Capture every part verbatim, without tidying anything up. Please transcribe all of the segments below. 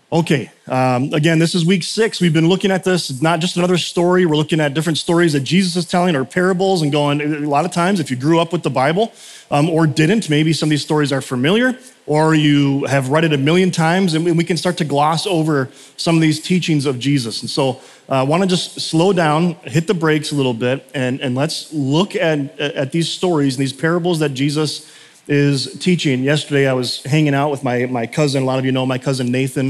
Okay, um, again, this is week six. We've been looking at this. It's not just another story. We're looking at different stories that Jesus is telling or parables and going, a lot of times, if you grew up with the Bible um, or didn't, maybe some of these stories are familiar or you have read it a million times, and we can start to gloss over some of these teachings of Jesus. And so I uh, want to just slow down, hit the brakes a little bit, and, and let's look at, at these stories and these parables that Jesus is teaching. Yesterday, I was hanging out with my, my cousin. A lot of you know my cousin Nathan.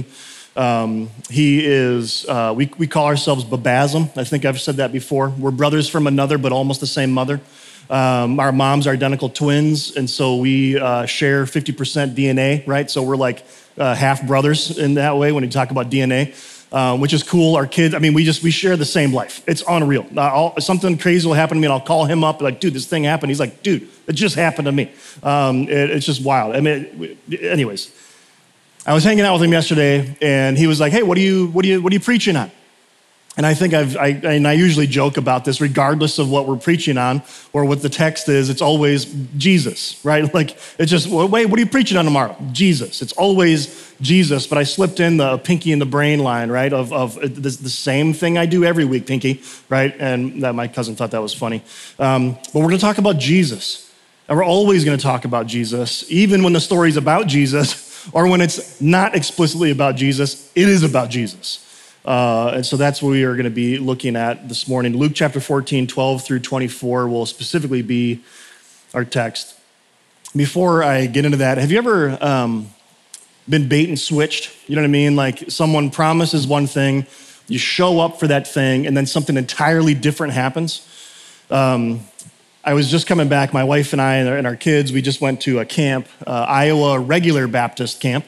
Um, he is, uh, we, we call ourselves Babasm. I think I've said that before. We're brothers from another, but almost the same mother. Um, our moms are identical twins, and so we uh, share fifty percent D N A, right? So we're like uh, half brothers in that way when you talk about D N A. Um, which is cool. Our kids, I mean, we just, we share the same life. It's unreal. Uh, I'll, something crazy will happen to me and I'll call him up like, dude, this thing happened. He's like, dude, it just happened to me. Um, it, it's just wild. I mean, it, anyways, I was hanging out with him yesterday and he was like, hey, what are you, what are you, what are you preaching on? And I think I've, I, and I usually joke about this regardless of what we're preaching on or what the text is, it's always Jesus, right? Like, it's just, well, wait, what are you preaching on tomorrow? Jesus. It's always Jesus, but I slipped in the Pinky in the Brain line, right? Of, of the, the same thing I do every week, Pinky, right? And that my cousin thought that was funny. Um, but we're gonna talk about Jesus. And we're always gonna talk about Jesus, even when the story's about Jesus or when it's not explicitly about Jesus, it is about Jesus. Uh, and so that's what we are going to be looking at this morning. Luke chapter fourteen, twelve through twenty-four will specifically be our text. Before I get into that, have you ever um, been bait and switched? You know what I mean? Like someone promises one thing, you show up for that thing, and then something entirely different happens. Um, I was just coming back, my wife and I and our, and our kids, we just went to a camp, uh, Iowa Regular Baptist Camp.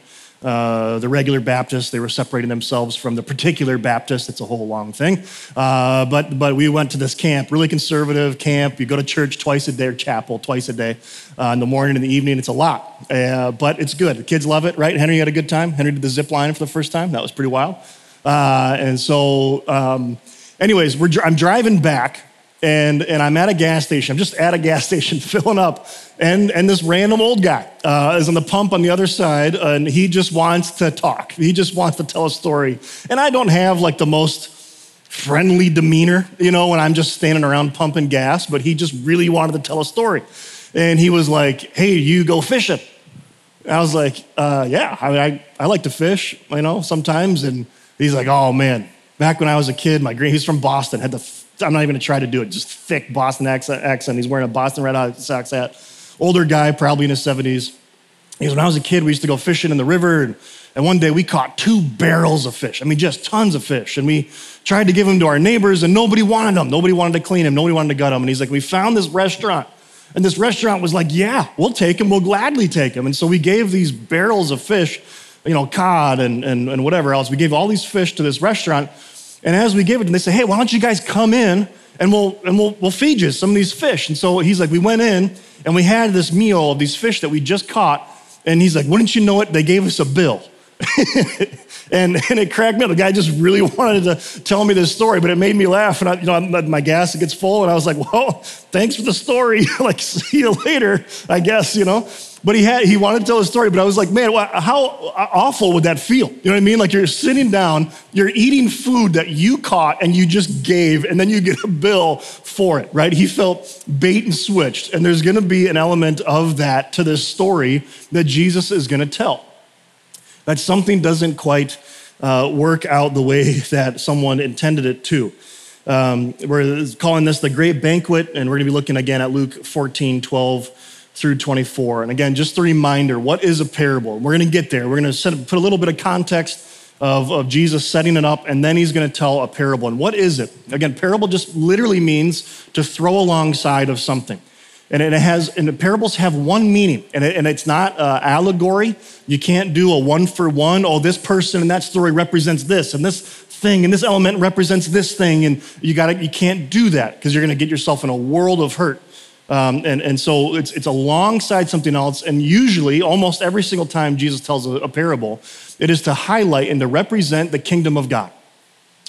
Uh, the regular Baptists, they were separating themselves from the particular Baptist. It's a whole long thing. Uh, but but we went to this camp, really conservative camp. You go to church twice a day, or chapel twice a day, uh, in the morning and the evening. It's a lot, uh, but it's good. The kids love it, right? Henry had a good time. Henry did the zip line for the first time. That was pretty wild. Uh, and so, um, anyways, we're, I'm driving back. And and I'm at a gas station. I'm just at a gas station filling up. And, and this random old guy uh, is on the pump on the other side, and he just wants to talk. He just wants to tell a story. And I don't have like the most friendly demeanor, you know, when I'm just standing around pumping gas, but he just really wanted to tell a story. And he was like, hey, you go fishing? And I was like, uh, yeah, I, I, I like to fish, you know, sometimes. And he's like, oh man, back when I was a kid, my grand, he's from Boston, had the I'm not even gonna try to do it, just thick Boston accent. He's wearing a Boston Red Sox hat. Older guy, probably in his seventies. He goes, when I was a kid, we used to go fishing in the river, and, and one day we caught two barrels of fish. I mean, just tons of fish. And we tried to give them to our neighbors, and nobody wanted them. Nobody wanted to clean them. Nobody wanted to gut them. And he's like, we found this restaurant. And this restaurant was like, yeah, we'll take them. We'll gladly take them. And so we gave these barrels of fish, you know, cod and, and, and whatever else. We gave all these fish to this restaurant. And as we gave it, and they say, hey, why don't you guys come in and we'll and we'll we'll feed you some of these fish. And so he's like, we went in and we had this meal of these fish that we just caught. And he's like, wouldn't you know it? They gave us a bill. and and it cracked me up. The guy just really wanted to tell me this story, but it made me laugh. And I, you know, my gas gets full, and I was like, well, thanks for the story. Like, see you later, I guess, you know. But he had he wanted to tell a story, but I was like, man, how awful would that feel? You know what I mean? Like you're sitting down, you're eating food that you caught and you just gave, and then you get a bill for it, right? He felt bait and switched, and there's gonna be an element of that to this story that Jesus is gonna tell. That something doesn't quite uh, work out the way that someone intended it to. Um, we're calling this the Great Banquet, and we're gonna be looking again at Luke fourteen, twelve through twenty-four. And again, just a reminder, what is a parable? We're gonna get there. We're gonna set, put a little bit of context of, of Jesus setting it up, and then he's gonna tell a parable. And what is it? Again, parable just literally means to throw alongside of something. And it has, and the parables have one meaning, and, it, and it's not uh, allegory. You can't do a one for one. Oh, this person and that story represents this, and this thing and this element represents this thing, and you got you can't do that because you're gonna get yourself in a world of hurt. Um, and, and so it's, it's alongside something else, and usually, almost every single time Jesus tells a, a parable, it is to highlight and to represent the kingdom of God.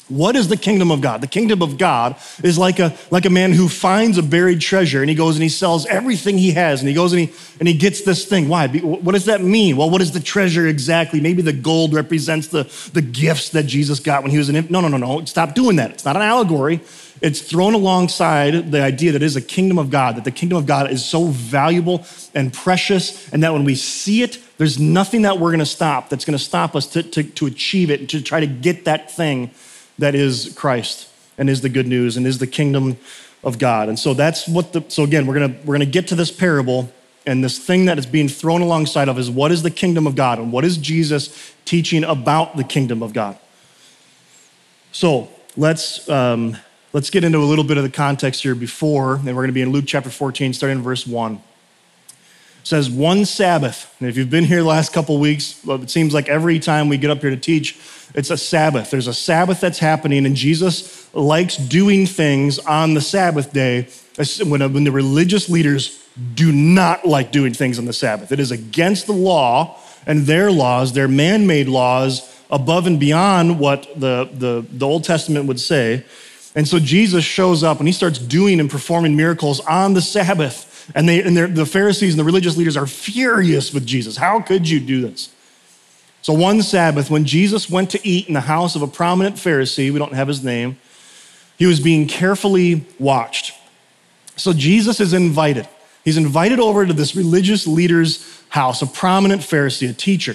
What is the kingdom of God? The kingdom of God is like a, like a man who finds a buried treasure and he goes and he sells everything he has and he goes and he, and he gets this thing. Why? What does that mean? Well, what is the treasure exactly? Maybe the gold represents the, the gifts that Jesus got when he was an infant. No, no, no, no. Stop doing that. It's not an allegory. It's thrown alongside the idea that it is a kingdom of God, that the kingdom of God is so valuable and precious, and that when we see it, there's nothing that we're gonna stop that's gonna stop us to, to, to achieve it, to try to get that thing that is Christ and is the good news and is the kingdom of God. And so that's what the, so again, we're gonna, we're gonna get to this parable, and this thing that is being thrown alongside of is what is the kingdom of God and what is Jesus teaching about the kingdom of God. So let's, um, Let's get into a little bit of the context here before, and we're going to be in Luke chapter fourteen, starting in verse one. It says, one Sabbath. And if you've been here the last couple of weeks, well, it seems like every time we get up here to teach, it's a Sabbath. There's a Sabbath that's happening, and Jesus likes doing things on the Sabbath day when, when the religious leaders do not like doing things on the Sabbath. It is against the law and their laws, their man-made laws, above and beyond what the, the, the Old Testament would say. And so Jesus shows up and he starts doing and performing miracles on the Sabbath. And, they, and the Pharisees and the religious leaders are furious with Jesus. How could you do this? So one Sabbath, when Jesus went to eat in the house of a prominent Pharisee, we don't have his name, he was being carefully watched. So Jesus is invited. He's invited over to this religious leader's house, a prominent Pharisee, a teacher.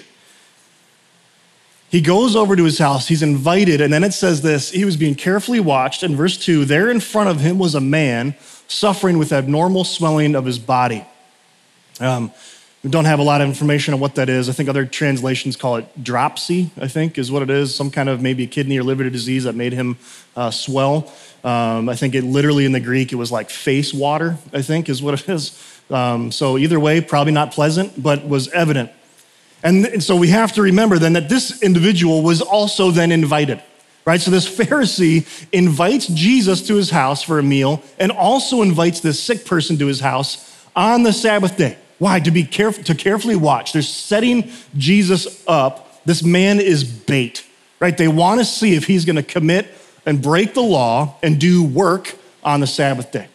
He goes over to his house, he's invited, and then it says this, he was being carefully watched. In verse two, there in front of him was a man suffering with abnormal swelling of his body. Um, we don't have a lot of information on what that is. I think other translations call it dropsy, I think is what it is, some kind of maybe kidney or liver disease that made him uh, swell. Um, I think it literally in the Greek, it was like face water, I think is what it is. Um, so either way, probably not pleasant, but was evident. And so we have to remember then that this individual was also then invited, right? So this Pharisee invites Jesus to his house for a meal and also invites this sick person to his house on the Sabbath day. Why? To be careful, to carefully watch. They're setting Jesus up. This man is bait, right? They want to see if he's going to commit and break the law and do work on the Sabbath day.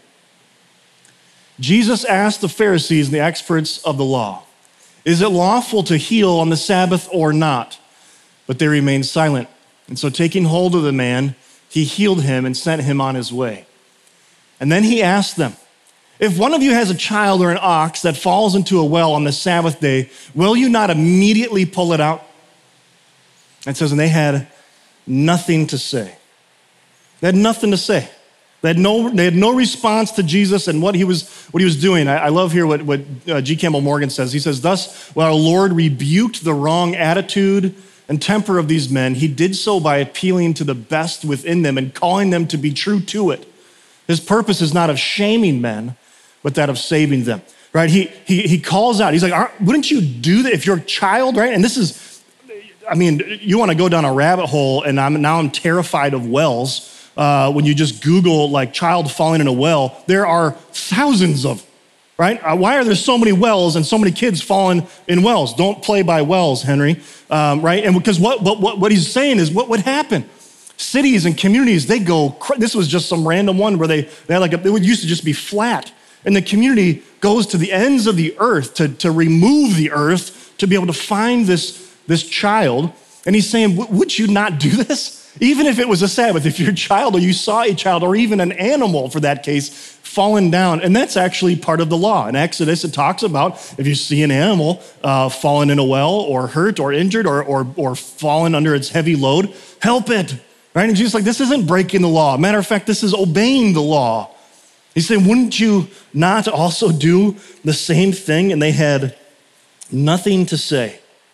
Jesus asked the Pharisees and the experts of the law, is it lawful to heal on the Sabbath or not? But they remained silent. And so taking hold of the man, he healed him and sent him on his way. And then he asked them, if one of you has a child or an ox that falls into a well on the Sabbath day, will you not immediately pull it out? And it says, and they had nothing to say. They had nothing to say. They had no, they had no response to Jesus and what he was, what he was doing. I, I love here what, what uh, G. Campbell Morgan says. He says, thus, while our Lord rebuked the wrong attitude and temper of these men, he did so by appealing to the best within them and calling them to be true to it. His purpose is not of shaming men, but that of saving them, right? He, he, he calls out, he's like, wouldn't you do that if you're a child, right? And this is, I mean, you want to go down a rabbit hole, and I'm, now I'm terrified of wells. Uh, when you just Google like child falling in a well, there are thousands of, right? Uh, why are there so many wells and so many kids falling in wells? Don't play by wells, Henry, um, right? And because what, what, what he's saying is what would happen? Cities and communities, they go, this was just some random one where they, they had like, a, it would used to just be flat. And the community goes to the ends of the earth to, to remove the earth to be able to find this, this child. And he's saying, would you not do this? Even if it was a Sabbath, if you're a child or you saw a child or even an animal for that case, fallen down. And that's actually part of the law. In Exodus, it talks about if you see an animal uh, fallen in a well or hurt or injured or, or, or fallen under its heavy load, help it, right? And Jesus is like, this isn't breaking the law. Matter of fact, this is obeying the law. He's saying, wouldn't you not also do the same thing? And they had nothing to say.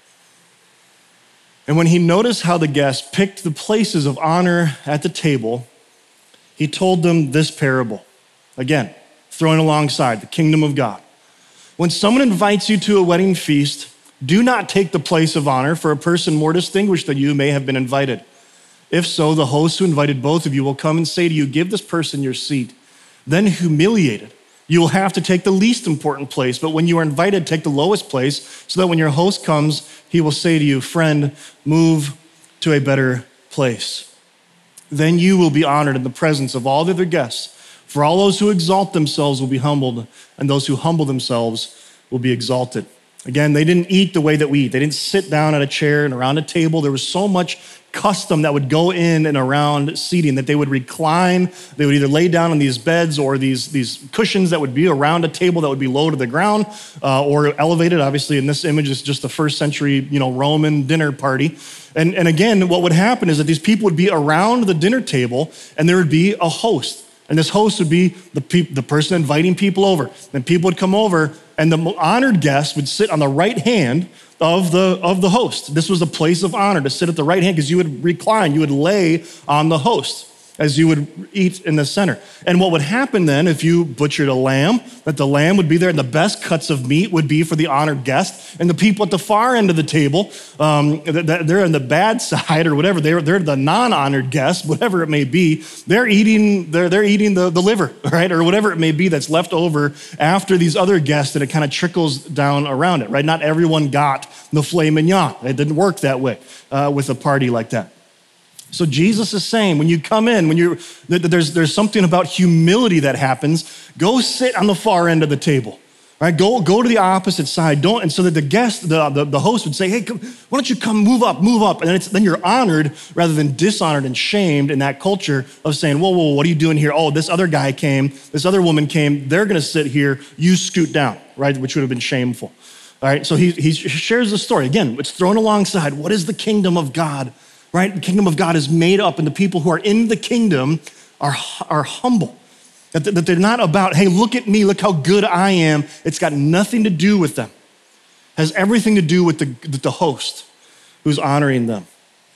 And when he noticed how the guests picked the places of honor at the table, he told them this parable. Again, throwing alongside the kingdom of God. When someone invites you to a wedding feast, do not take the place of honor, for a person more distinguished than you may have been invited. If so, the host who invited both of you will come and say to you, give this person your seat. Then humiliated, you will have to take the least important place, but when you are invited, take the lowest place, so that when your host comes, he will say to you, friend, move to a better place. Then you will be honored in the presence of all the other guests. For all those who exalt themselves will be humbled, and those who humble themselves will be exalted. Again, they didn't eat the way that we eat. They didn't sit down at a chair and around a table. There was so much custom that would go in and around seating that they would recline. They would either lay down on these beds or these, these cushions that would be around a table that would be low to the ground uh, or elevated. Obviously, in this image, it's just the first century, you know, Roman dinner party. And, and again, what would happen is that these people would be around the dinner table and there would be a host. And this host would be the, pe- the person inviting people over. Then people would come over and the honored guest would sit on the right hand of the, of the host. This was a place of honor to sit at the right hand because you would recline, you would lay on the host as you would eat in the center. And what would happen then if you butchered a lamb, that the lamb would be there and the best cuts of meat would be for the honored guest. And the people at the far end of the table, um, they're on the bad side or whatever, they're, they're the non-honored guests, whatever it may be, they're eating, they're, they're eating the, the liver, right? Or whatever it may be that's left over after these other guests, and it kind of trickles down around it, right? Not everyone got the filet mignon. It didn't work that way uh, with a party like that. So Jesus is saying, when you come in, when you're, there's, there's something about humility that happens. Go sit on the far end of the table, right? Go, go to the opposite side. Don't, and so that the guest, the, the, the host would say, hey, come, why don't you come move up, move up? And then, it's, then you're honored rather than dishonored and shamed in that culture of saying, whoa, whoa, what are you doing here? Oh, this other guy came, this other woman came, they're gonna sit here, you scoot down, right? Which would have been shameful. All right, so he, he shares the story. Again, it's thrown alongside, what is the kingdom of God? Right? The kingdom of God is made up, and the people who are in the kingdom are, are humble. That, that they're not about, hey, look at me, look how good I am. It's got nothing to do with them. It has everything to do with the, the host who's honoring them.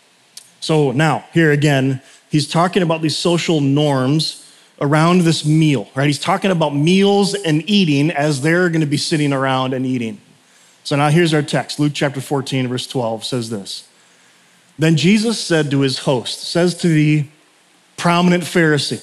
So now, here again, he's talking about these social norms around this meal, right? He's talking about meals and eating as they're going to be sitting around and eating. So now here's our text. Luke chapter fourteen, verse twelve says this. Then Jesus said to his host, says to the prominent Pharisee,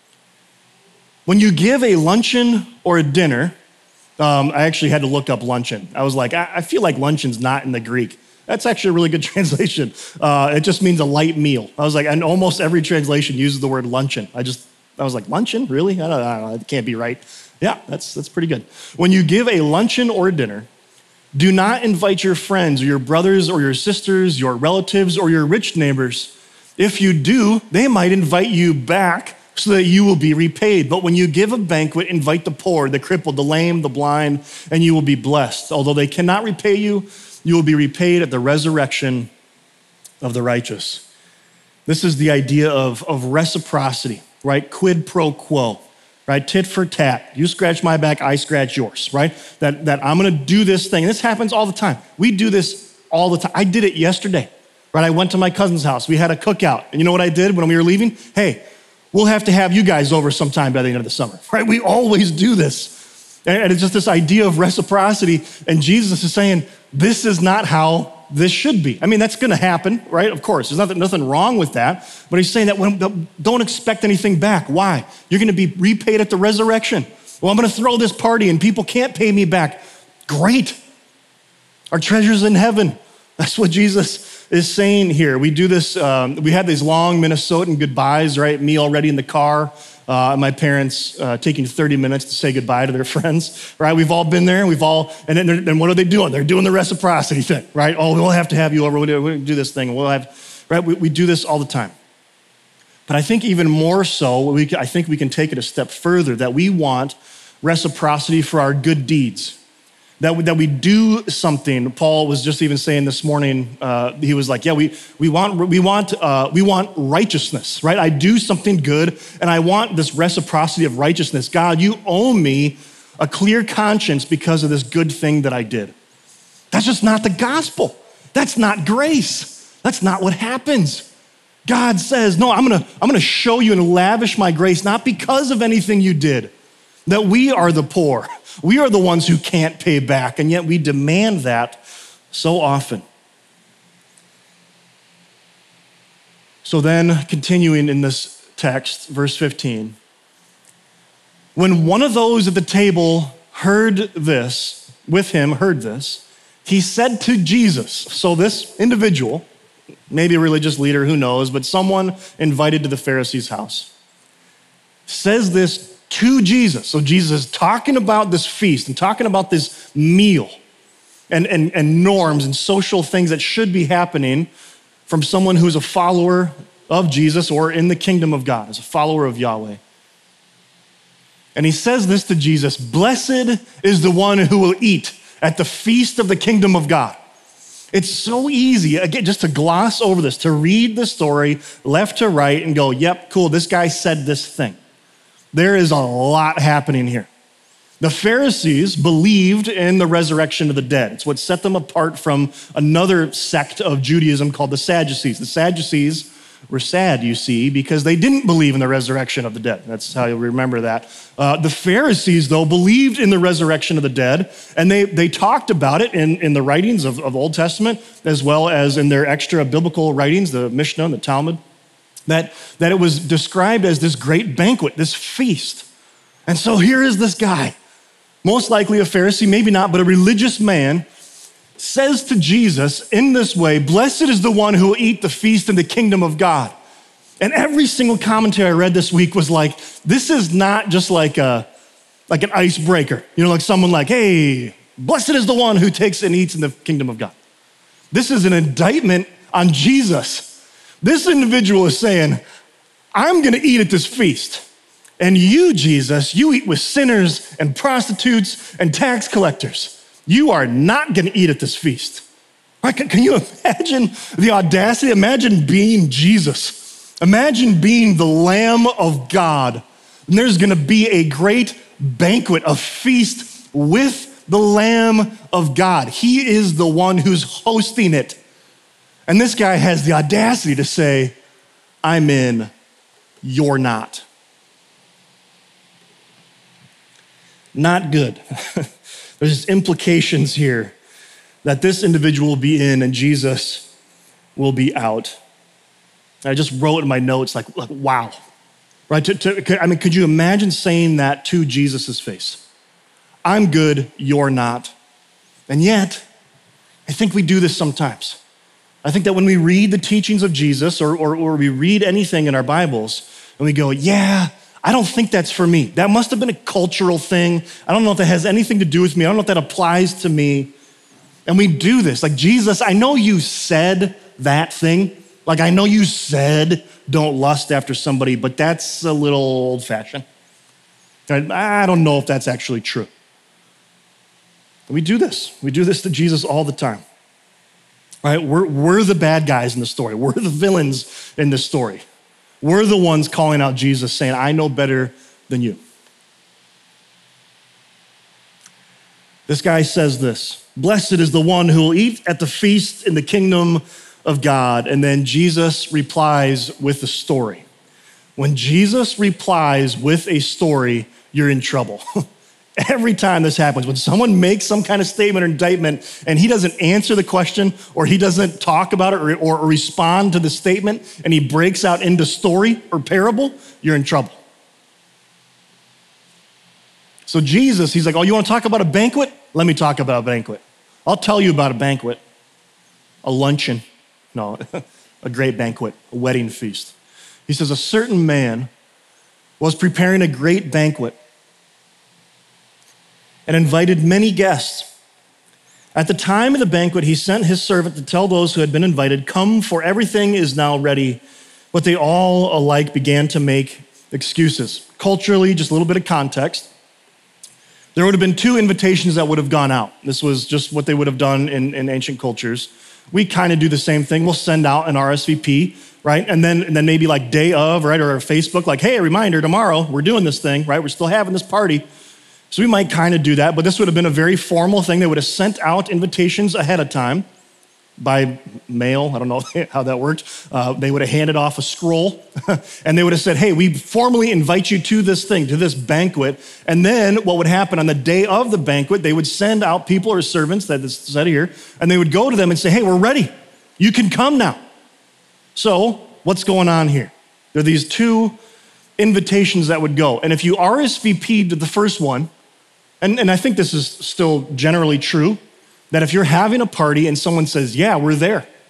when you give a luncheon or a dinner, um, I actually had to look up luncheon. I was like, I, I feel like luncheon's not in the Greek. That's actually a really good translation. Uh, it just means a light meal. I was like, and almost every translation uses the word luncheon. I just, I was like, luncheon, really? I don't, I don't know, it can't be right. Yeah, that's, that's pretty good. When you give a luncheon or a dinner, do not invite your friends or your brothers or your sisters, your relatives or your rich neighbors. If you do, they might invite you back so that you will be repaid. But when you give a banquet, invite the poor, the crippled, the lame, the blind, and you will be blessed. Although they cannot repay you, you will be repaid at the resurrection of the righteous. This is the idea of, of reciprocity, right? Quid pro quo. Right, tit for tat. You scratch my back, I scratch yours, right? That, that I'm gonna do this thing. And this happens all the time. We do this all the time. I did it yesterday, right? I went to my cousin's house. We had a cookout. And you know what I did when we were leaving? Hey, we'll have to have you guys over sometime by the end of the summer, right? We always do this. And it's just this idea of reciprocity. And Jesus is saying, this is not how this should be. I mean, that's gonna happen, right? Of course, there's nothing, nothing wrong with that. But he's saying that when, don't expect anything back. Why? You're gonna be repaid at the resurrection. Well, I'm gonna throw this party and people can't pay me back. Great. Our treasure's in heaven. That's what Jesus is saying here. We do this, um, we had these long Minnesotan goodbyes, right? Me already in the car. Uh, my parents uh, taking thirty minutes to say goodbye to their friends, right? We've all been there. We've all, and then and what are they doing? They're doing the reciprocity thing, right? Oh, we'll have to have you over. We'll do, we'll do this thing. We'll have, right? We, we do this all the time. But I think even more so, we, I think we can take it a step further, that we want reciprocity for our good deeds. That we, that we do something. Paul was just even saying this morning, uh, he was like, yeah, we, we want, we, want, uh, we want righteousness, right? I do something good and I want this reciprocity of righteousness. God, you owe me a clear conscience because of this good thing that I did. That's just not the gospel. That's not grace. That's not what happens. God says, no, I'm gonna, I'm gonna show you and lavish my grace, not because of anything you did, that we are the poor. We are the ones who can't pay back, and yet we demand that so often. So then, continuing in this text, verse fifteen, when one of those at the table heard this, with him heard this, he said to Jesus, so this individual, maybe a religious leader, who knows, but someone invited to the Pharisees' house, says this to Jesus. So Jesus is talking about this feast and talking about this meal and, and, and norms and social things that should be happening from someone who's a follower of Jesus or in the kingdom of God, as a follower of Yahweh. And he says this to Jesus: blessed is the one who will eat at the feast of the kingdom of God. It's so easy, again, just to gloss over this, to read the story left to right and go, yep, cool, this guy said this thing. There is a lot happening here. The Pharisees believed in the resurrection of the dead. It's what set them apart from another sect of Judaism called the Sadducees. The Sadducees were sad, you see, because they didn't believe in the resurrection of the dead. That's how you remember that. Uh, the Pharisees, though, believed in the resurrection of the dead, and they, they talked about it in, in the writings of, of Old Testament, as well as in their extra biblical writings, the Mishnah and the Talmud, that, that it was described as this great banquet, this feast. And so here is this guy, most likely a Pharisee, maybe not, but a religious man, says to Jesus in this way, blessed is the one who will eat the feast in the kingdom of God. And every single commentary I read this week was like, this is not just like a like an icebreaker. You know, like someone like, hey, blessed is the one who takes and eats in the kingdom of God. This is an indictment on Jesus. This individual is saying, I'm gonna eat at this feast. And you, Jesus, you eat with sinners and prostitutes and tax collectors. You are not gonna eat at this feast. Right? Can, can you imagine the audacity? Imagine being Jesus. Imagine being the Lamb of God. And there's gonna be a great banquet, a feast with the Lamb of God. He is the one who's hosting it. And this guy has the audacity to say, I'm in, you're not. Not good. There's implications here that this individual will be in and Jesus will be out. I just wrote in my notes like, like wow, right? To, to, I mean, could you imagine saying that to Jesus's face? I'm good, you're not. And yet, I think we do this sometimes. I think that when we read the teachings of Jesus or, or, or we read anything in our Bibles and we go, yeah, I don't think that's for me. That must have been a cultural thing. I don't know if that has anything to do with me. I don't know if that applies to me. And we do this. Like, Jesus, I know you said that thing. Like, I know you said don't lust after somebody, but that's a little old-fashioned. I don't know if that's actually true. We do this. We do this to Jesus all the time. Right? We're, we're the bad guys in the story. We're the villains in the story. We're the ones calling out Jesus saying, I know better than you. This guy says this, blessed is the one who will eat at the feast in the kingdom of God. And then Jesus replies with a story. When Jesus replies with a story, you're in trouble. Every time this happens, when someone makes some kind of statement or indictment and he doesn't answer the question or he doesn't talk about it or, or, or respond to the statement and he breaks out into story or parable, you're in trouble. So Jesus, he's like, oh, you want to talk about a banquet? Let me talk about a banquet. I'll tell you about a banquet, a luncheon, no, a great banquet, a wedding feast. He says, a certain man was preparing a great banquet and invited many guests. At the time of the banquet, he sent his servant to tell those who had been invited, come, for everything is now ready. But they all alike began to make excuses. Culturally, just a little bit of context. There would have been two invitations that would have gone out. This was just what they would have done in, in ancient cultures. We kind of do the same thing. We'll send out an R S V P, right? And then, and then maybe like day of, right? Or Facebook, like, hey, a reminder, tomorrow we're doing this thing, right? We're still having this party. So we might kind of do that, but this would have been a very formal thing. They would have sent out invitations ahead of time by mail. I don't know how that worked. Uh, they would have handed off a scroll and they would have said, hey, we formally invite you to this thing, to this banquet. And then what would happen on the day of the banquet, they would send out people or servants, that is said here, and they would go to them and say, hey, we're ready. You can come now. So what's going on here? There are these two invitations that would go. And if you R S V P'd to the first one, And, and I think this is still generally true, that if you're having a party and someone says, yeah, we're there,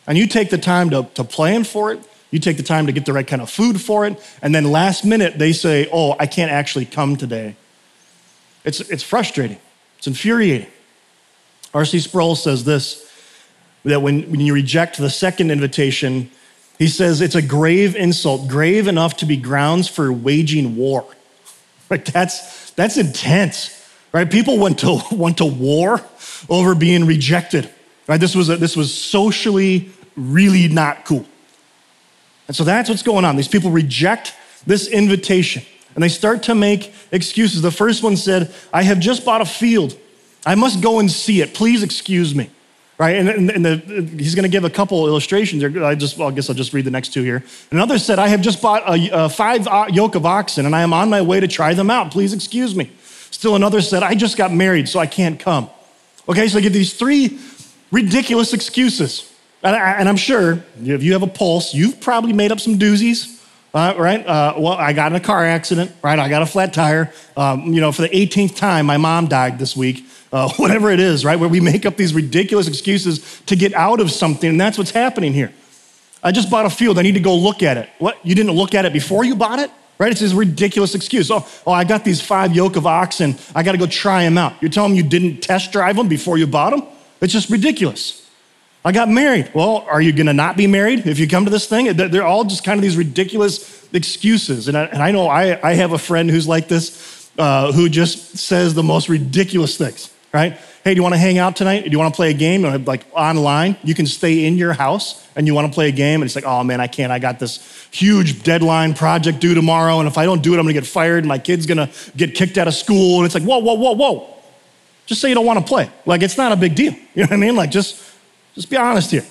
And you take the time to, to plan for it. You take the time to get the right kind of food for it. And then last minute, they say, oh, I can't actually come today. It's, it's frustrating. It's infuriating. R C Sproul says this, that when, when you reject the second invitation, he says it's a grave insult, grave enough to be grounds for waging war. Right? That's, that's intense, right? People went to, went to war over being rejected, right? This was, a, this was socially really not cool. And so that's what's going on. These people reject this invitation and they start to make excuses. The first one said, I have just bought a field. I must go and see it. Please excuse me. Right, and, and, and the, he's going to give a couple illustrations. I just, well, I guess I'll just read the next two here. Another said, I have just bought a, a five yoke of oxen, and I am on my way to try them out. Please excuse me. Still another said, I just got married, so I can't come. Okay, so I get these three ridiculous excuses. And, I, and I'm sure if you have a pulse, you've probably made up some doozies, uh, right? Uh, well, I got in a car accident, right? I got a flat tire. Um, you know, for the eighteenth time, my mom died this week. Uh, whatever it is, right? Where we make up these ridiculous excuses to get out of something, and that's what's happening here. I just bought a field, I need to go look at it. What, you didn't look at it before you bought it? Right, it's this ridiculous excuse. Oh, oh, I got these five yoke of oxen, I gotta go try them out. You're telling me you didn't test drive them before you bought them? It's just ridiculous. I got married. Well, are you gonna not be married if you come to this thing? They're all just kind of these ridiculous excuses. And I, and I know I, I have a friend who's like this, uh, who just says the most ridiculous things. Right? Hey, do you want to hang out tonight? Do you want to play a game? Like online, you can stay in your house and you want to play a game. And it's like, oh man, I can't. I got this huge deadline project due tomorrow. And if I don't do it, I'm going to get fired and my kid's going to get kicked out of school. And it's like, whoa, whoa, whoa, whoa. Just say you don't want to play. Like, it's not a big deal. You know what I mean? Like, just, just be honest here.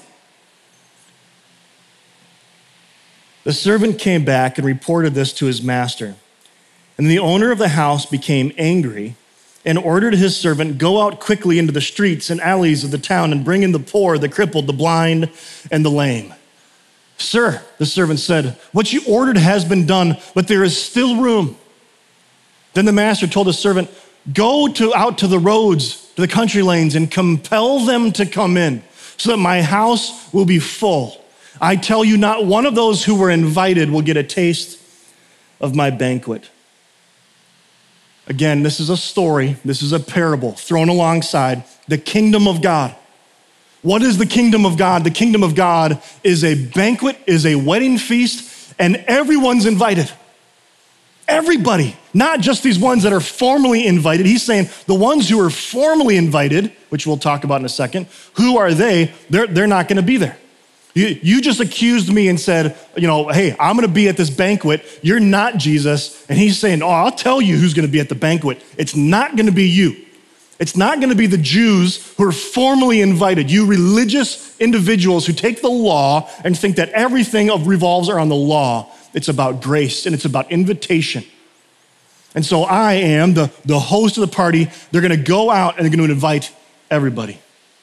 The servant came back and reported this to his master. And the owner of the house became angry and ordered his servant, go out quickly into the streets and alleys of the town and bring in the poor, the crippled, the blind, and the lame. Sir, the servant said, what you ordered has been done, but there is still room. Then the master told his servant, go to, out to the roads, to the country lanes, and compel them to come in, so that my house will be full. I tell you, not one of those who were invited will get a taste of my banquet. Again, this is a story, this is a parable thrown alongside the kingdom of God. What is the kingdom of God? The kingdom of God is a banquet, is a wedding feast, and everyone's invited. Everybody, not just these ones that are formally invited. He's saying the ones who are formally invited, which we'll talk about in a second, who are they? They're, they're not gonna be there. You, you just accused me and said, you know, hey, I'm gonna be at this banquet. You're not Jesus. And he's saying, oh, I'll tell you who's gonna be at the banquet. It's not gonna be you. It's not gonna be the Jews who are formally invited, you religious individuals who take the law and think that everything revolves around the law. It's about grace and it's about invitation. And so I am the, the host of the party. They're gonna go out and they're gonna invite everybody.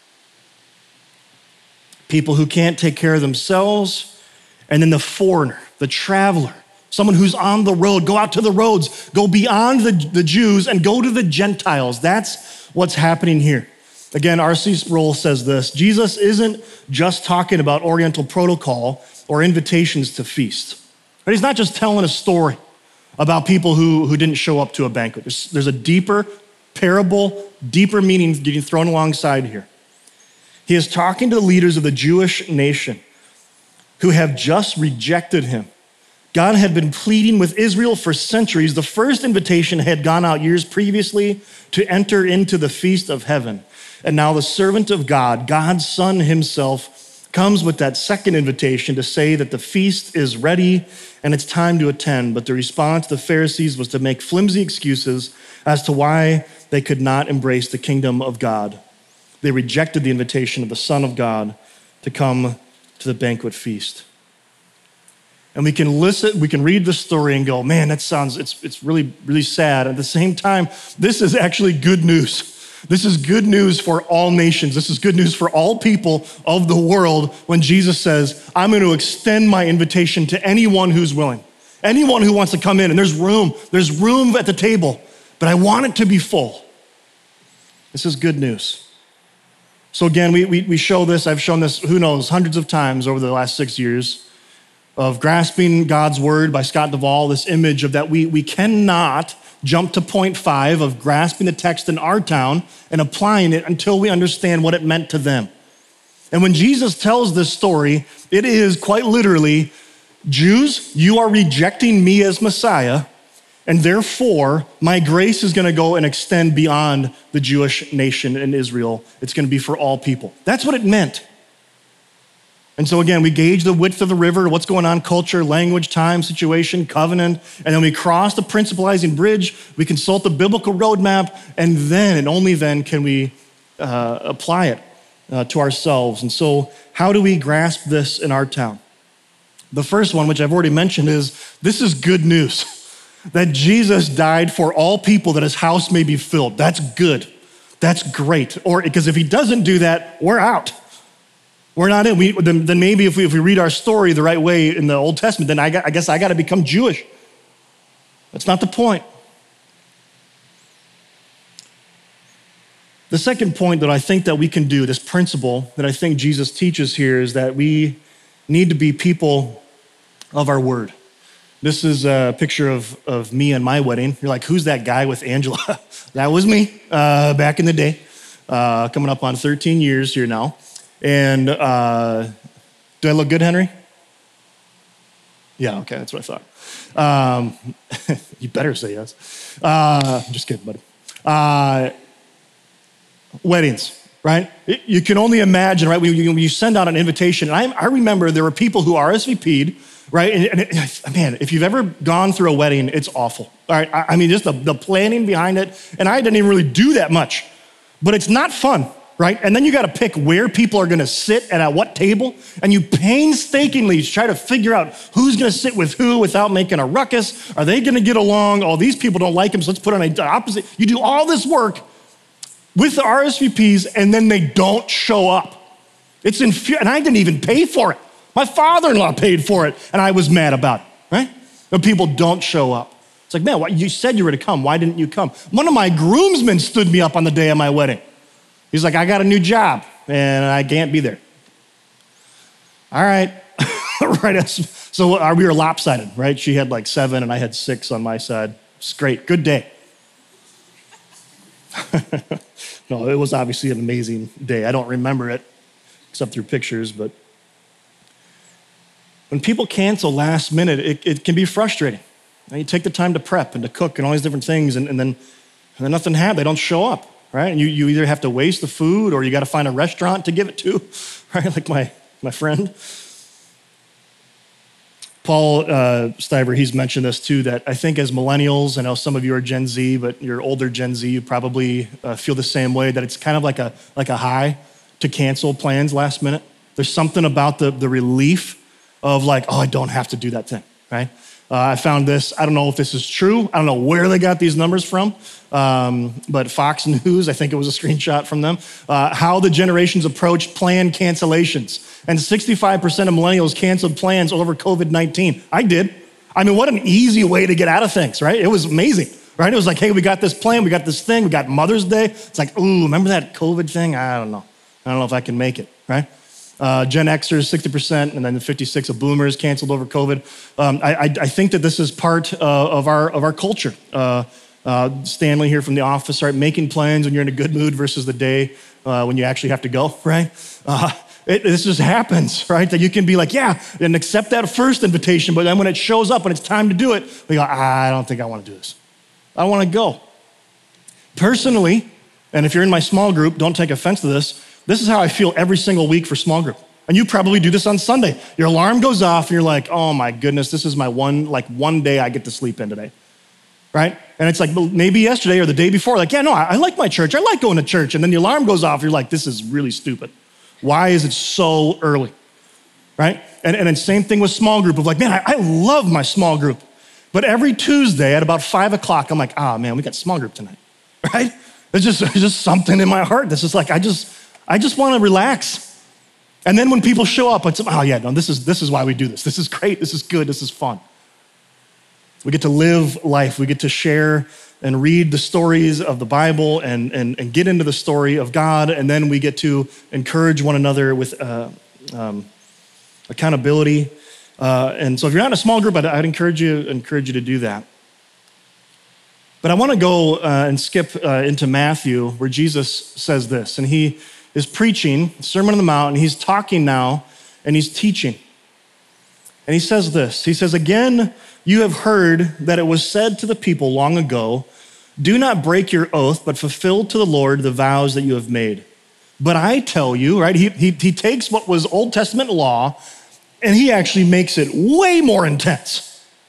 People who can't take care of themselves, and then the foreigner, the traveler, someone who's on the road. Go out to the roads, go beyond the, the Jews and go to the Gentiles. That's what's happening here. Again, R C Sproul says this, Jesus isn't just talking about Oriental protocol or invitations to feast. But he's not just telling a story about people who, who didn't show up to a banquet. There's, there's a deeper parable, deeper meaning getting thrown alongside here. He is talking to the leaders of the Jewish nation who have just rejected him. God had been pleading with Israel for centuries. The first invitation had gone out years previously to enter into the feast of heaven. And now the servant of God, God's Son himself, comes with that second invitation to say that the feast is ready and it's time to attend. But the response to the Pharisees was to make flimsy excuses as to why they could not embrace the kingdom of God. They rejected the invitation of the Son of God to come to the banquet feast. And we can listen, we can read the story and go, man, that sounds, it's, it's really, really sad. At the same time, this is actually good news. This is good news for all nations. This is good news for all people of the world when Jesus says, I'm going to extend my invitation to anyone who's willing, anyone who wants to come in. And there's room, there's room at the table, but I want it to be full. This is good news. So again, we, we, we show this, I've shown this, who knows, hundreds of times over the last six years of Grasping God's Word by Scott Duvall, this image of that we, we cannot jump to point five of grasping the text in our town and applying it until we understand what it meant to them. And when Jesus tells this story, it is quite literally, Jews, you are rejecting me as Messiah, and therefore my grace is gonna go and extend beyond the Jewish nation in Israel. It's gonna be for all people. That's what it meant. And so again, we gauge the width of the river, what's going on, culture, language, time, situation, covenant, and then we cross the principalizing bridge, we consult the biblical roadmap, and then, and only then, can we uh, apply it uh, to ourselves. And so how do we grasp this in our town? The first one, which I've already mentioned, is this is good news, that Jesus died for all people that his house may be filled. That's good. That's great. Or because if he doesn't do that, we're out. We're not in. We, then, then maybe if we, if we read our story the right way in the Old Testament, then I, got, I guess I got to become Jewish. That's not the point. The second point that I think that we can do, this principle that I think Jesus teaches here, is that we need to be people of our word. This is a picture of, of me and my wedding. You're like, who's that guy with Angela? That was me uh, back in the day, uh, coming up on thirteen years here now. And uh, do I look good, Henry? Yeah, okay, that's what I thought. Um, you better say yes. Uh, just kidding, buddy. Uh, weddings, right? You can only imagine, right? When you, when you send out an invitation, and I, I remember there were people who R S V P'd, right? And, and it, man, if you've ever gone through a wedding, it's awful. All right, I, I mean, just the, the planning behind it, and I didn't even really do that much, but it's not fun. Right? And then you got to pick where people are going to sit and at what table. And you painstakingly try to figure out who's going to sit with who without making a ruckus. Are they going to get along? Oh, these people don't like him, so let's put on an opposite. You do all this work with the R S V Ps, and then they don't show up. It's infu- and I didn't even pay for it. My father-in-law paid for it, and I was mad about it, right? But people don't show up. It's like, man, you said you were to come. Why didn't you come? One of my groomsmen stood me up on the day of my wedding. He's like, I got a new job and I can't be there. All right, right. So we were lopsided, right? She had like seven and I had six on my side. It's great, good day. No, it was obviously an amazing day. I don't remember it except through pictures, but when people cancel last minute, it, it can be frustrating. You take the time to prep and to cook and all these different things and, and then, and then nothing happens, they don't show up. Right? And you, you either have to waste the food or you got to find a restaurant to give it to, right? Like my, my friend. Paul uh, Stiver, he's mentioned this too, that I think as millennials, I know some of you are Gen Z, but you're older Gen Z, you probably uh, feel the same way, that it's kind of like a, like a high to cancel plans last minute. There's something about the, the relief of like, oh, I don't have to do that thing, right? Uh, I found this, I don't know if this is true. I don't know where they got these numbers from, um, but Fox News, I think it was a screenshot from them, uh, how the generations approach planned cancellations. And sixty-five percent of millennials canceled plans over covid nineteen. I did. I mean, what an easy way to get out of things, right? It was amazing, right? It was like, hey, we got this plan, we got this thing, we got Mother's Day. It's like, ooh, remember that COVID thing? I don't know. I don't know if I can make it, right? Uh, Gen Xers, sixty percent, and then the fifty-six of boomers canceled over COVID. Um, I, I, I think that this is part uh, of our of our culture. Uh, uh, Stanley here from the office, right? Making plans when you're in a good mood versus the day uh, when you actually have to go, right? Uh, it, this just happens, right? That you can be like, yeah, and accept that first invitation, but then when it shows up, when it's time to do it, we go, ah, I don't think I want to do this. I don't want to go. Personally, and if you're in my small group, don't take offense to this, this is how I feel every single week for small group. And you probably do this on Sunday. Your alarm goes off and you're like, oh my goodness, this is my one, like one day I get to sleep in today, right? And it's like maybe yesterday or the day before, like, yeah, no, I, I like my church. I like going to church. And then the alarm goes off, you're like, this is really stupid. Why is it so early, right? And, and then same thing with small group of like, man, I, I love my small group. But every Tuesday at about five o'clock, I'm like, ah, oh, man, we got small group tonight, right? There's just, there's just something in my heart that's just like, I just, I just want to relax. And then when people show up, it's, oh yeah, no, this is, this is why we do this. This is great, this is good, this is fun. We get to live life. We get to share and read the stories of the Bible and, and, and get into the story of God. And then we get to encourage one another with uh, um, accountability. Uh, and so if you're not in a small group, I'd, I'd encourage you encourage you to do that. But I want to go uh, and skip uh, into Matthew, where Jesus says this. And he is preaching, Sermon on the Mount, and he's talking now, and he's teaching. And he says this. He says, again, you have heard that it was said to the people long ago, do not break your oath, but fulfill to the Lord the vows that you have made. But I tell you, right, he, he, he takes what was Old Testament law, and he actually makes it way more intense.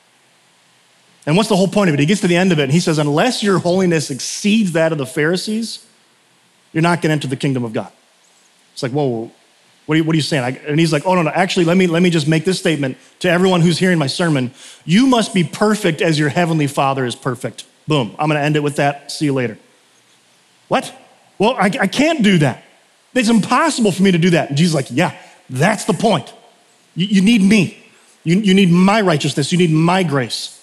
And what's the whole point of it? He gets to the end of it, and he says, unless your holiness exceeds that of the Pharisees, you're not gonna enter the kingdom of God. It's like, whoa, what are you, what are you saying? I, and he's like, oh, no, no, actually, let me, let me just make this statement to everyone who's hearing my sermon. You must be perfect as your heavenly Father is perfect. Boom, I'm gonna end it with that. See you later. What? Well, I, I can't do that. It's impossible for me to do that. And Jesus is like, yeah, that's the point. You, you need me. You, you need my righteousness. You need my grace.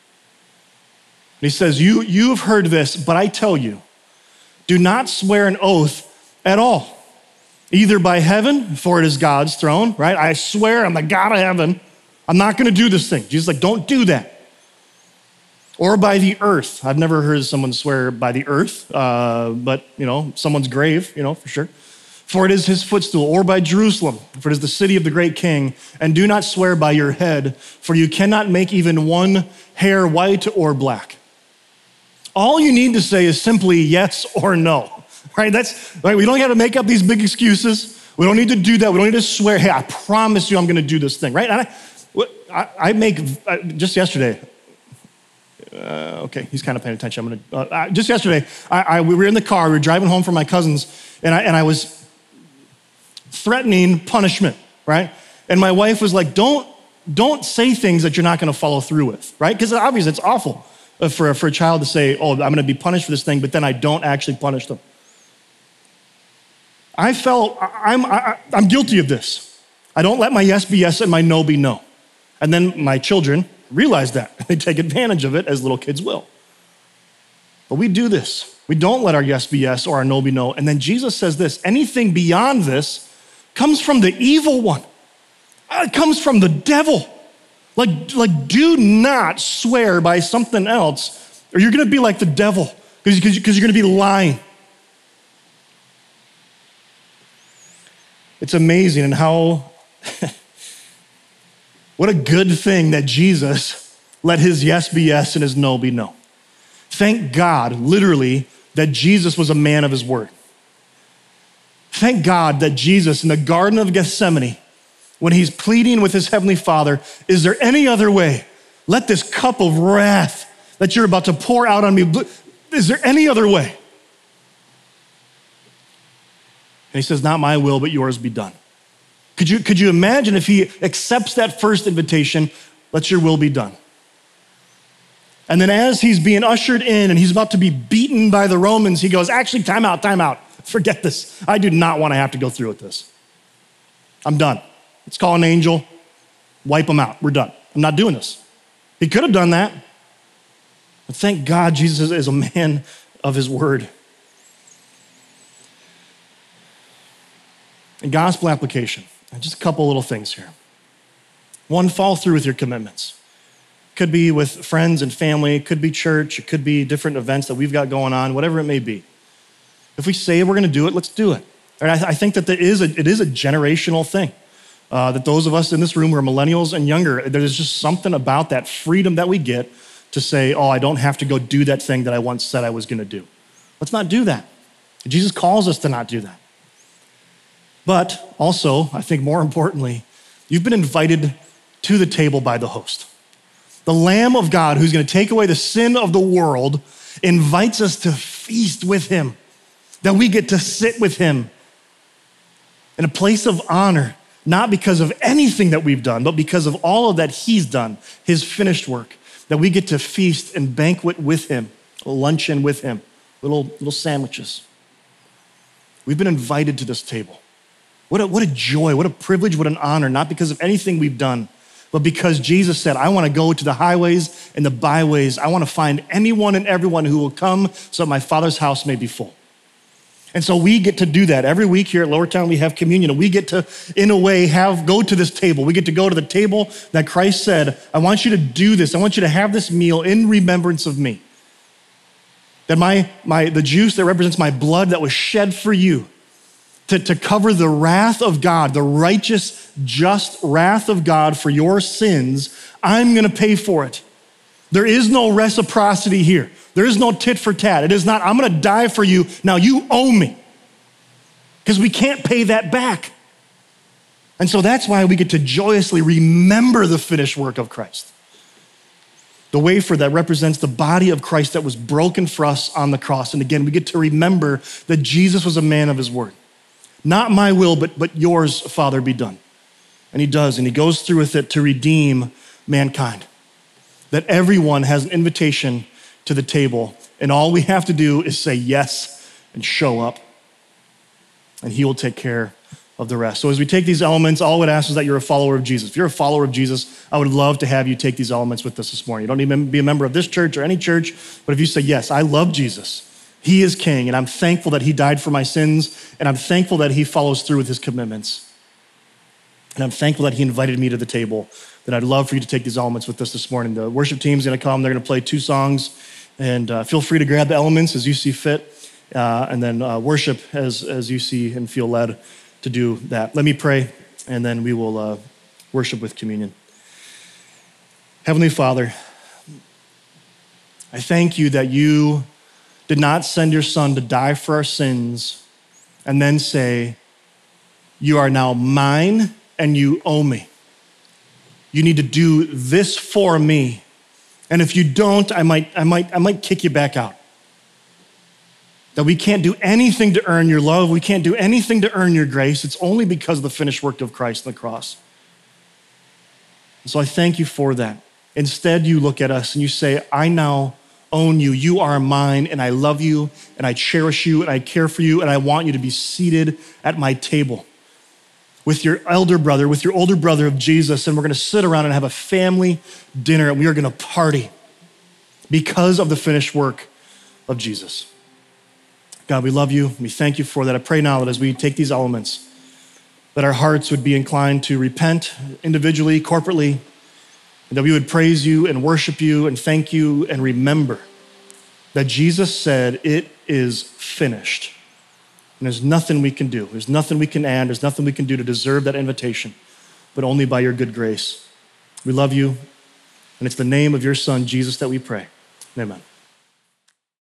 And he says, you, you have heard this, but I tell you, do not swear an oath at all, either by heaven, for it is God's throne, right? I swear I'm the God of heaven. I'm not gonna do this thing. Jesus is like, don't do that. Or by the earth. I've never heard someone swear by the earth, uh, but you know, someone's grave, you know, for sure. For it is his footstool, or by Jerusalem, for it is the city of the great king. And do not swear by your head, for you cannot make even one hair white or black. All you need to say is simply yes or no, right? That's right. We don't have to make up these big excuses. We don't need to do that. We don't need to swear, hey, I promise you I'm going to do this thing, right? And I, I, I make, uh, just yesterday, uh, okay, he's kind of paying attention. I'm going to, uh, just yesterday, I, I, we were in the car, we were driving home from my cousin's, and I, and I was threatening punishment, right? And my wife was like, don't, don't say things that you're not going to follow through with, right? Because obviously it's awful. For, for a child to say, oh, I'm gonna be punished for this thing, but then I don't actually punish them. I felt, I'm, I, I'm guilty of this. I don't let my yes be yes and my no be no. And then my children realize that. They take advantage of it, as little kids will. But we do this. We don't let our yes be yes or our no be no. And then Jesus says this, anything beyond this comes from the evil one. It comes from the devil. Like, like, do not swear by something else, or you're gonna be like the devil, because you're gonna be lying. It's amazing and how, what a good thing that Jesus let his yes be yes and his no be no. Thank God, literally, that Jesus was a man of his word. Thank God that Jesus in the Garden of Gethsemane, when he's pleading with his heavenly Father, is there any other way? Let this cup of wrath that you're about to pour out on me, is there any other way? And he says, not my will, but yours be done. Could you, could you imagine if he accepts that first invitation, let your will be done? And then as he's being ushered in and he's about to be beaten by the Romans, he goes, actually, time out, time out. Forget this. I do not want to have to go through with this. I'm done. Let's call an angel, wipe them out. We're done. I'm not doing this. He could have done that. But thank God Jesus is a man of his word. And gospel application. Just a couple little things here. One, follow through with your commitments. Could be with friends and family. It could be church. It could be different events that we've got going on, whatever it may be. If we say we're going to do it, let's do it. And I, I think that there is a, it is a generational thing. Uh, that those of us in this room who are millennials and younger, there's just something about that freedom that we get to say, oh, I don't have to go do that thing that I once said I was gonna do. Let's not do that. Jesus calls us to not do that. But also, I think more importantly, you've been invited to the table by the host. The Lamb of God who's gonna take away the sin of the world invites us to feast with him, that we get to sit with him in a place of honor, not because of anything that we've done, but because of all of that he's done, his finished work, that we get to feast and banquet with him, luncheon with him, little, little sandwiches. We've been invited to this table. What a, what a joy, what a privilege, what an honor, not because of anything we've done, but because Jesus said, I want to go to the highways and the byways. I want to find anyone and everyone who will come so that my Father's house may be full. And so we get to do that. Every week here at Lower Town, we have communion, and we get to, in a way, have go to this table. We get to go to the table that Christ said, I want you to do this. I want you to have this meal in remembrance of me. That my, my the juice that represents my blood that was shed for you to, to cover the wrath of God, the righteous, just wrath of God for your sins, I'm gonna pay for it. There is no reciprocity here. There is no tit for tat. It is not, I'm gonna die for you, now you owe me. Because we can't pay that back. And so that's why we get to joyously remember the finished work of Christ. The wafer that represents the body of Christ that was broken for us on the cross. And again, we get to remember that Jesus was a man of his word. Not my will, but, but yours, Father, be done. And he does, and he goes through with it to redeem mankind. That everyone has an invitation to the table, and all we have to do is say yes and show up, and he will take care of the rest. So as we take these elements, all I would ask is that you're a follower of Jesus. If you're a follower of Jesus, I would love to have you take these elements with us this morning. You don't need to be a member of this church or any church, but if you say, yes, I love Jesus, he is king, and I'm thankful that he died for my sins, and I'm thankful that he follows through with his commitments, and I'm thankful that he invited me to the table, then I'd love for you to take these elements with us this morning. The worship team's gonna come, they're gonna play two songs, and uh, feel free to grab the elements as you see fit, uh, and then uh, worship as, as you see and feel led to do that. Let me pray, and then we will uh, worship with communion. Heavenly Father, I thank you that you did not send your son to die for our sins and then say, you are now mine and you owe me. You need to do this for me. And if you don't, I might, I might, I might kick you back out. That we can't do anything to earn your love. We can't do anything to earn your grace. It's only because of the finished work of Christ on the cross. And so I thank you for that. Instead, you look at us and you say, I now own you. You are mine, and I love you, and I cherish you, and I care for you, and I want you to be seated at my table with your elder brother, with your older brother of Jesus, and we're gonna sit around and have a family dinner, and we are gonna party because of the finished work of Jesus. God, we love you. We thank you for that. I pray now that as we take these elements, that our hearts would be inclined to repent individually, corporately, and that we would praise you and worship you and thank you and remember that Jesus said, it is finished. And there's nothing we can do. There's nothing we can add. There's nothing we can do to deserve that invitation, but only by your good grace. We love you, and it's the name of your son, Jesus, that we pray. Amen.